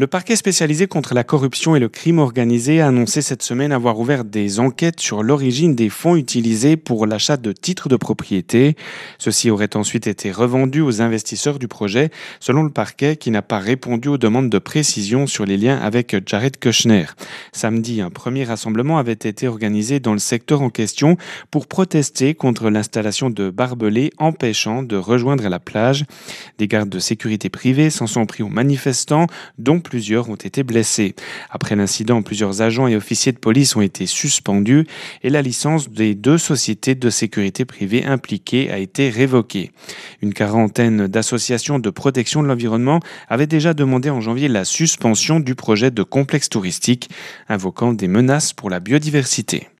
Le parquet spécialisé contre la corruption et le crime organisé a annoncé cette semaine avoir ouvert des enquêtes sur l'origine des fonds utilisés pour l'achat de titres de propriété. Ceux-ci auraient ensuite été revendus aux investisseurs du projet, selon le parquet qui n'a pas répondu aux demandes de précision sur les liens avec Jared Kushner. Samedi, un premier rassemblement avait été organisé dans le secteur en question pour protester contre l'installation de barbelés empêchant de rejoindre la plage. Des gardes de sécurité privés s'en sont pris aux manifestants, dont plusieurs ont été blessés. Après l'incident, plusieurs agents et officiers de police ont été suspendus et la licence des 2 sociétés de sécurité privée impliquées a été révoquée. Une quarantaine d'associations de protection de l'environnement avaient déjà demandé en janvier la suspension du projet de complexe touristique, invoquant des menaces pour la biodiversité.